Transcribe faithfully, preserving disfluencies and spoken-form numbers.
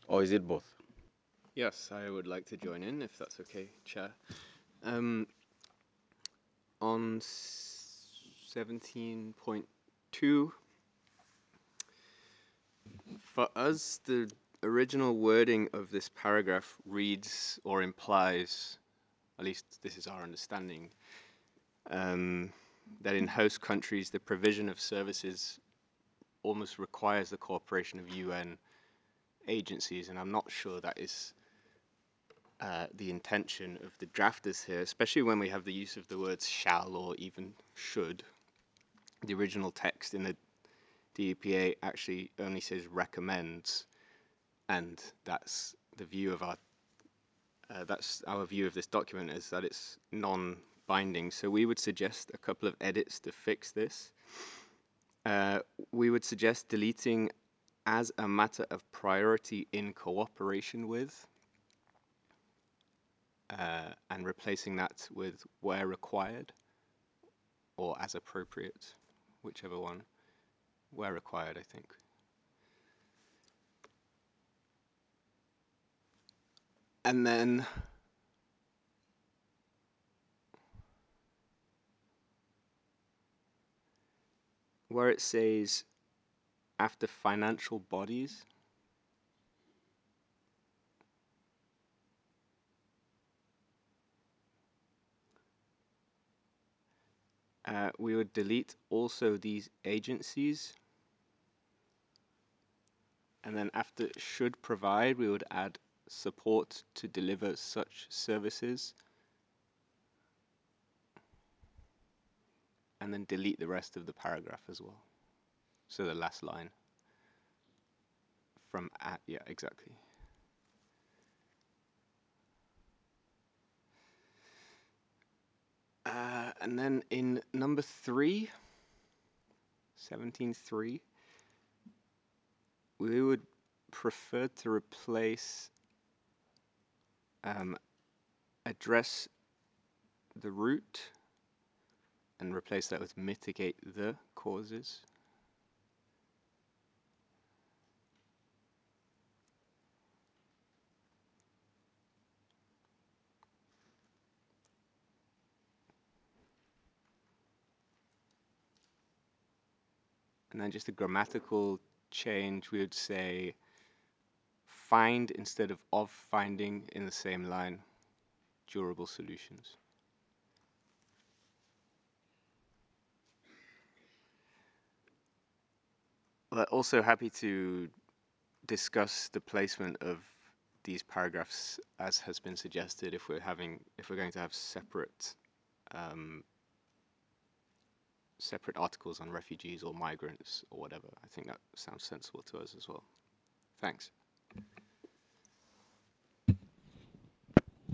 Or is it both? Yes, I would like to join in if that's okay, Chair. Um, on seventeen point two, for us, the original wording of this paragraph reads or implies, at least this is our understanding, um, that in host countries the provision of services almost requires the cooperation of U N agencies, and I'm not sure that is uh, the intention of the drafters here, especially when we have the use of the words shall or even should. The original text in the D E P A actually only says recommends, and that's the view of our uh, that's our view of this document, is that it's non-binding. So we would suggest a couple of edits to fix this. Uh, we would suggest deleting as a matter of priority in cooperation with, uh, and replacing that with where required or as appropriate, whichever one, where required, I think. And then where it says after financial bodies, uh, we would delete also these agencies. And then after should provide, we would add support to deliver such services. And then delete the rest of the paragraph as well. So the last line from at, yeah, exactly. Uh, and then in number three, seventeen three, we would prefer to replace um, address the root and replace that with mitigate the causes. And then just a grammatical change, we would say find instead of of finding in the same line, durable solutions. We're also happy to discuss the placement of these paragraphs as has been suggested if we're having if we're going to have separate um, separate articles on refugees or migrants or whatever. I think that sounds sensible to us as well. Thanks.